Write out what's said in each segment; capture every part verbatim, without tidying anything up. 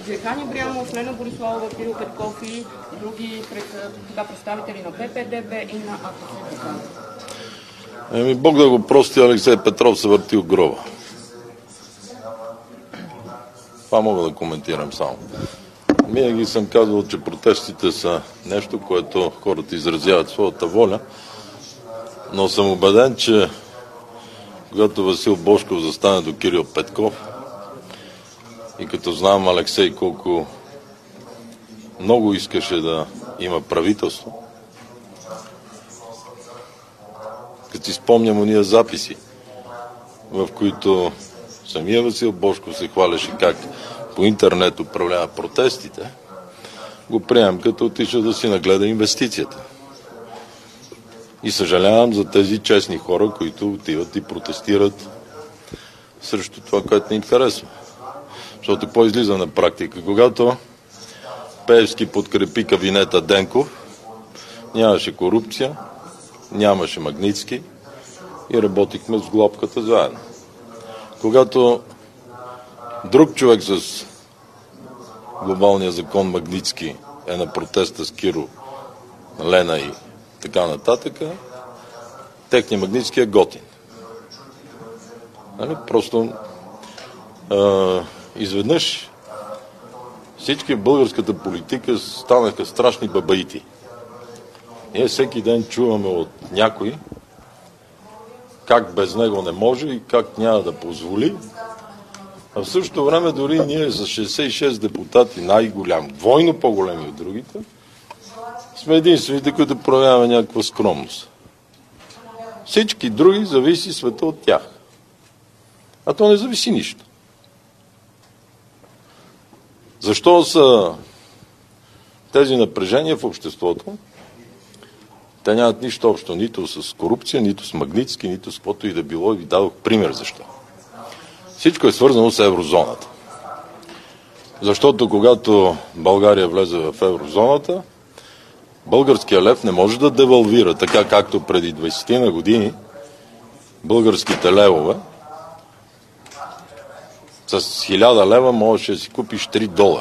Джейхан Ибрямов, Лена Бориславова, Кирил Петков и други пред, представители на П П Д Б и на А П С. Еми, Бог да го прости, Алексей Петров се върти от гроба. Това мога да коментирам само. Винаги съм казвал, че протестите са нещо, което хората изразяват своята воля, но съм убеден, че когато Васил Божков застане до Кирил Петков и като знам Алексей колко много искаше да има правителство, като си спомням уния записи, в които самия Васил Божков се хваляше как по интернет управлява протестите, го приемам като отиша да си нагледа инвестицията. И съжалявам за тези честни хора, които отиват и протестират срещу това, което не им харесва. Защото какво излиза на практика? Когато Пеевски подкрепи кабинета Денков, нямаше корупция, нямаше Магнитски и работихме с глобката заедно. Когато друг човек с глобалния закон Магнитски е на протеста с Киро, Лена и така нататък, техният Магнитски е готин. Нали? Просто а, изведнъж всички в българската политика станаха страшни бабаити. Ние всеки ден чуваме от някой как без него не може и как няма да позволи. А в същото време дори ние за шейсет и шест депутати, най-голям, двойно по-големи от другите, сме единствените, които проявяваме някаква скромност. Всички други зависи света от тях. А то не зависи нищо. Защо са тези напрежения в обществото? Те нямат нищо общо нито с корупция, нито с Магнитски, нито с каквото и да било. И ви дадох пример защо. Всичко е свързано с еврозоната. Защото когато България влезе в еврозоната, българския лев не може да девалвира, така както преди двайсет на години българските левове с хиляда лева можеше да си купиш три долара.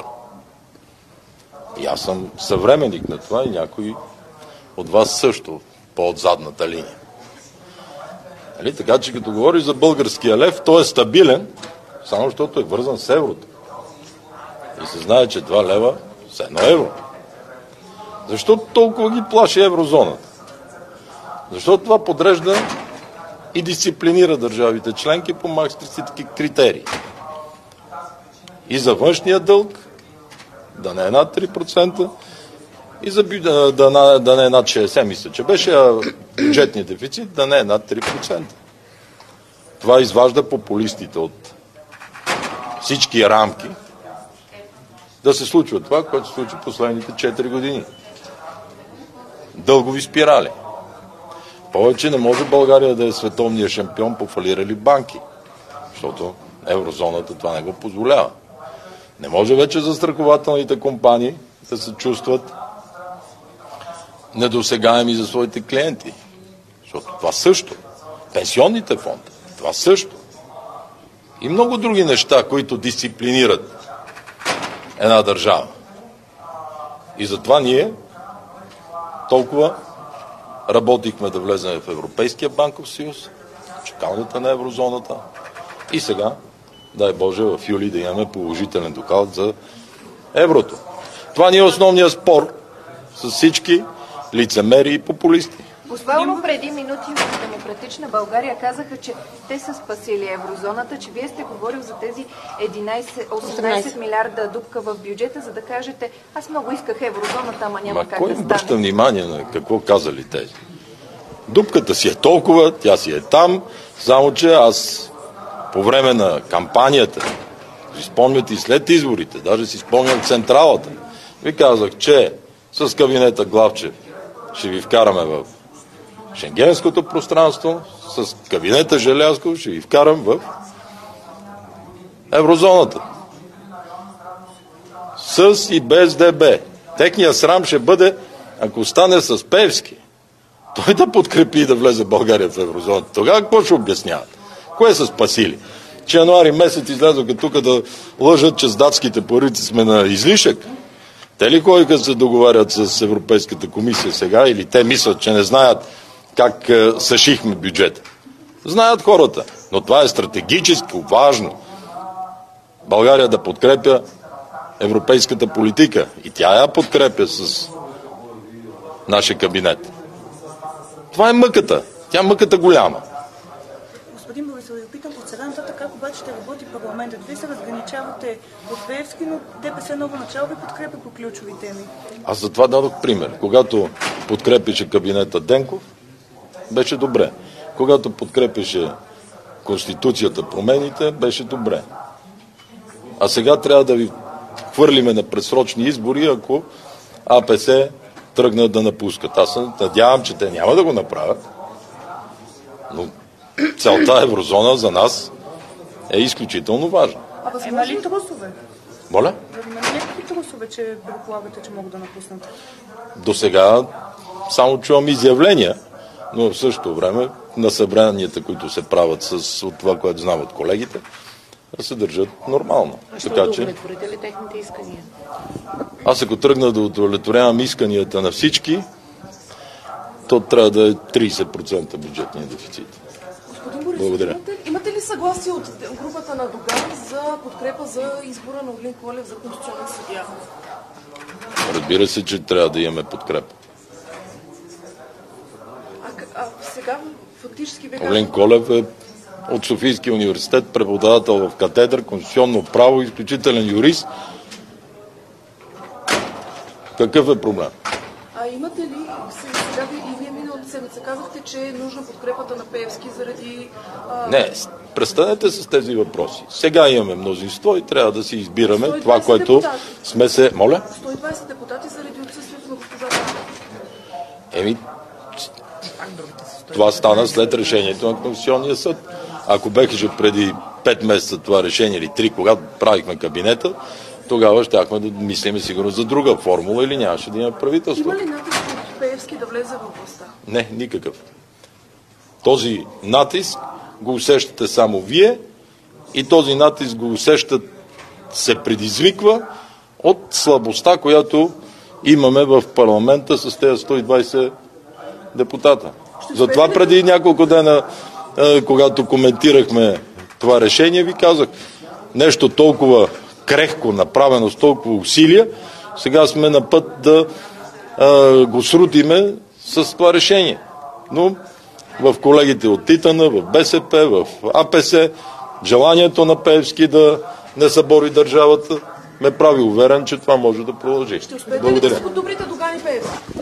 И аз съм съвременник на това и някой от вас също по-от задната линия. Нали? Така че като говориш за българския лев, той е стабилен, само защото е вързан с еврото. И се знае, че два лева са едно евро. Защо толкова ги плаши еврозоната? Защото това подрежда и дисциплинира държавите членки по maastrichtските критерии. И за външния дълг да не е над три процента, и за да, да, да не е над шейсет, мисля, че беше, а бюджетният дефицит да не е над три процента. Това изважда популистите от всички рамки да се случва това, което се случва последните четири години. Дългови спирали. Повече не може България да е световния шампион по фалирали банки, защото еврозоната това не го позволява. Не може вече застрахователните компании да се чувстват недосегаеми за своите клиенти. Защото това също. Пенсионните фонди, това също. И много други неща, които дисциплинират една държава. И затова ние толкова работихме да влезем в Европейския банков съюз, чакалнята на еврозоната и сега, дай Боже, в юли да имаме положителен доклад за еврото. Това ни е основният спор с всички лицемери и популисти. Буквално преди минути в Демократична България казаха, че те са спасили еврозоната, че вие сте говорил за тези единайсет, осемнайсет милиарда дупка в бюджета, за да кажете, аз много исках еврозоната, ама няма Ма как кой да стане. обръща внимание на какво казали тези? Дупката си е толкова, тя си е там, само че аз по време на кампанията, си спомняте и след изборите, даже си спомням централата, ви казах, че с кабинета Главчев ще ви вкараме в Шенгенското пространство, с кабинета Желязков ще ви вкарам в еврозоната. С и без ДБ. Техният срам ще бъде, ако стане с Пеевски, той да подкрепи и да влезе България в еврозоната. Тогава какво ще обясняват? Кое са спасили? че януари месец излязоха тук да лъжат, че с датските парици сме на излишък. Те ли ходиха се договарят с Европейската комисия сега или те мислят, че не знаят как е, съшихме бюджета? Знаят хората, но това е стратегически важно. България да подкрепя европейската политика и тя я подкрепя с нашия кабинет. Това е мъката. Тя е мъката голяма. Господин Борисов, ви питам от сега нататък как обаче ще работи парламентът. Вие се разграничавате от Пеевски, но ДПС ново начало ви подкрепя по ключови теми. Аз за това дадох пример. Когато подкрепеше кабинета Денков, беше добре. Когато подкрепеше Конституцията, промените, беше добре. А сега трябва да ви хвърлиме на предсрочни избори, ако АПС тръгнат да напускат. Аз се надявам, че те няма да го направят, но целта еврозона за нас е изключително важна. А възможно ли трусове? Моля? Има ли някакви трусове, че предполагате, че могат да напуснат? До сега само чувам изявления, но в същото време на събранията, които се правят с от това, което знам от колегите, се държат нормално. А що така, да че удовлетворите ли техните искания? аз ако тръгна да удовлетворявам исканията на всички, то трябва да е трийсет процента бюджетния дефицит. Господин Борисов, Благодаря. имате, имате ли съгласие от групата на Доган за подкрепа за избора на Оглин Колев за конституционен съдия? Разбира се, че трябва да имаме подкрепа. А, а сега фактически вие Оглин Колев е от Софийския университет, преподавател в катедра, конституционно право, изключителен юрист. Какъв е проблем? А имате ли, сега ви, и вие миналата седмица казахте, че е нужна подкрепата на Пеевски заради... А... Не, престанете с тези въпроси. Сега имаме мнозинство и трябва да си избираме това, което депутати. сме се... Моля? сто и двайсет депутати заради отсъствието на госпожа. Еми, това стана след решението на Конституционния съд. Ако беше преди пет месеца това решение или три, когато правихме кабинета, тогава щяхме да мислиме сигурно за друга формула или нямаше да има правителство. Има ли натиск от Пеевски да влезе в властта? Не, никакъв. Този натиск го усещате само вие и този натиск го усещат, се предизвиква от слабостта, която имаме в парламента с тези сто и двайсет депутата. Затова преди няколко дена, когато коментирахме това решение, ви казах, нещо толкова крехко, направено с толкова усилия, сега сме на път да а, го срутиме с това решение. Но в колегите от Титана, в БСП, в АПС, желанието на Пеевски да не събори държавата ме прави уверен, че това може да продължи. Ще успеете ли Благодаря. да си подобрите Доган и Пеевски?